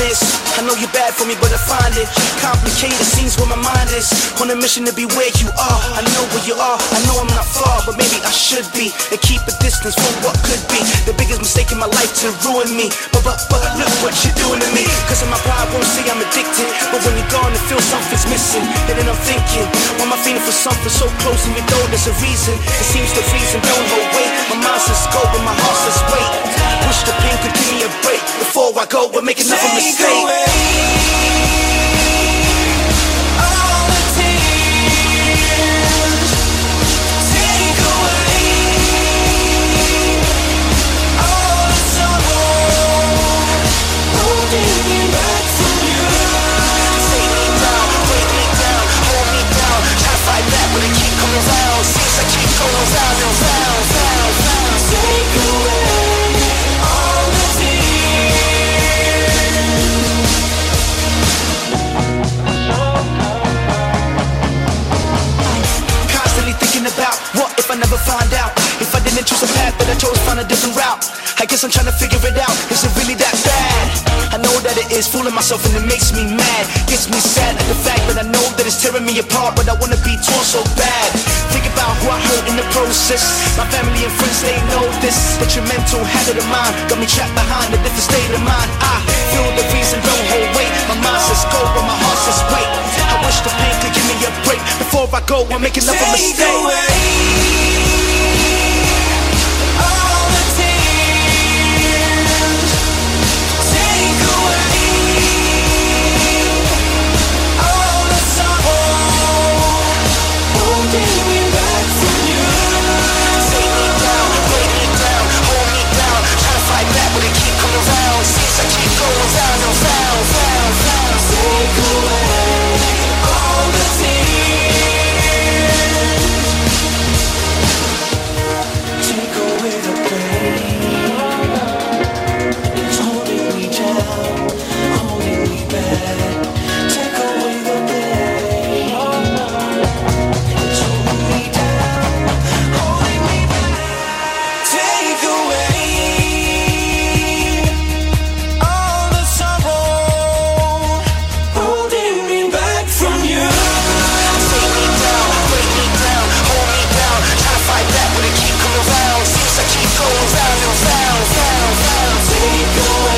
honest. I know you're bad for me, but I find it complicated. Seems where my mind is on a mission to be where you are. I know where you are, I know I'm not far, but maybe I should be, and keep a distance from what could be the biggest mistake in my life to ruin me. But look what you're doing to me. Cause of my pride won't say I'm addicted, but when you're gone it feels something's missing. And then I'm thinking, why am I feeling for something so close, and you know there's a reason. It seems the reason don't hold weight. My mind says go, but my heart says wait. Wish the pain could give me a break before I go. We're making another mistake. But it keep coming round, seems I keep going round and round, round, round. Take away all the tears. Constantly thinking about what if I never find out. If I didn't choose a path that I chose, find a different route. I guess I'm trying to figure it out. Is it really that bad? I know that it is, fooling myself and it makes me mad. Gets me sad at the fact that I know that it's tearing me apart, but I wanna be torn so bad. Think about who I hurt in the process. My family and friends, they know this. But your mental habit of mine got me trapped behind a different state of mind. I feel the reason, don't hold weight. My mind says go, but my heart says wait. I wish the pain could give me a break before I go and make another mistake. Take away